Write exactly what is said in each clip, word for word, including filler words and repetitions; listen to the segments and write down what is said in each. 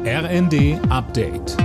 R N D Update.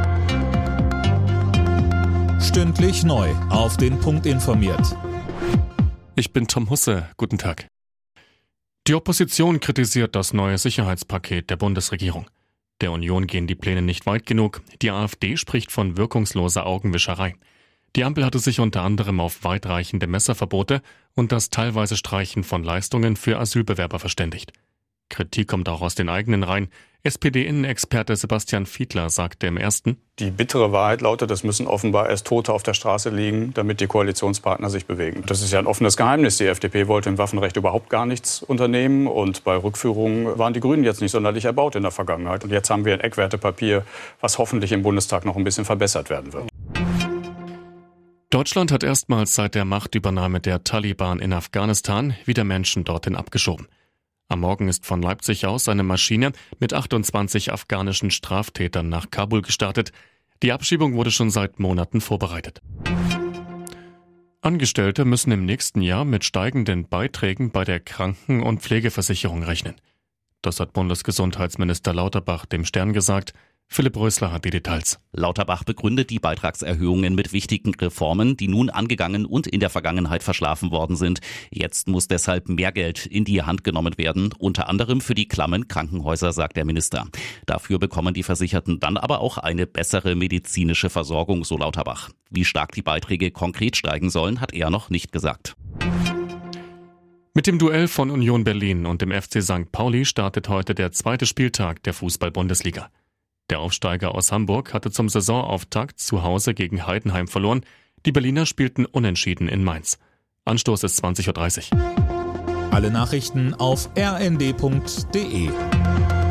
Stündlich neu auf den Punkt informiert. Ich bin Tom Husse. Guten Tag. Die Opposition kritisiert das neue Sicherheitspaket der Bundesregierung. Der Union gehen die Pläne nicht weit genug. Die AfD spricht von wirkungsloser Augenwischerei. Die Ampel hatte sich unter anderem auf weitreichende Messerverbote und das teilweise Streichen von Leistungen für Asylbewerber verständigt. Kritik kommt auch aus den eigenen Reihen. S P D-Innenexperte Sebastian Fiedler sagte im Ersten: Die bittere Wahrheit lautet, es müssen offenbar erst Tote auf der Straße liegen, damit die Koalitionspartner sich bewegen. Das ist ja ein offenes Geheimnis. Die F D P wollte im Waffenrecht überhaupt gar nichts unternehmen. Und bei Rückführungen waren die Grünen jetzt nicht sonderlich erbaut in der Vergangenheit. Und jetzt haben wir ein Eckwertepapier, was hoffentlich im Bundestag noch ein bisschen verbessert werden wird. Deutschland hat erstmals seit der Machtübernahme der Taliban in Afghanistan wieder Menschen dorthin abgeschoben. Am Morgen ist von Leipzig aus eine Maschine mit achtundzwanzig afghanischen Straftätern nach Kabul gestartet. Die Abschiebung wurde schon seit Monaten vorbereitet. Angestellte müssen im nächsten Jahr mit steigenden Beiträgen bei der Kranken- und Pflegeversicherung rechnen. Das hat Bundesgesundheitsminister Lauterbach dem Stern gesagt. Philipp Rösler hat die Details. Lauterbach begründet die Beitragserhöhungen mit wichtigen Reformen, die nun angegangen und in der Vergangenheit verschlafen worden sind. Jetzt muss deshalb mehr Geld in die Hand genommen werden, unter anderem für die klammen Krankenhäuser, sagt der Minister. Dafür bekommen die Versicherten dann aber auch eine bessere medizinische Versorgung, so Lauterbach. Wie stark die Beiträge konkret steigen sollen, hat er noch nicht gesagt. Mit dem Duell von Union Berlin und dem F C Sankt Pauli startet heute der zweite Spieltag der Fußball-Bundesliga. Der Aufsteiger aus Hamburg hatte zum Saisonauftakt zu Hause gegen Heidenheim verloren. Die Berliner spielten unentschieden in Mainz. Anstoß ist zwanzig Uhr dreißig. Alle Nachrichten auf r n d punkt d e.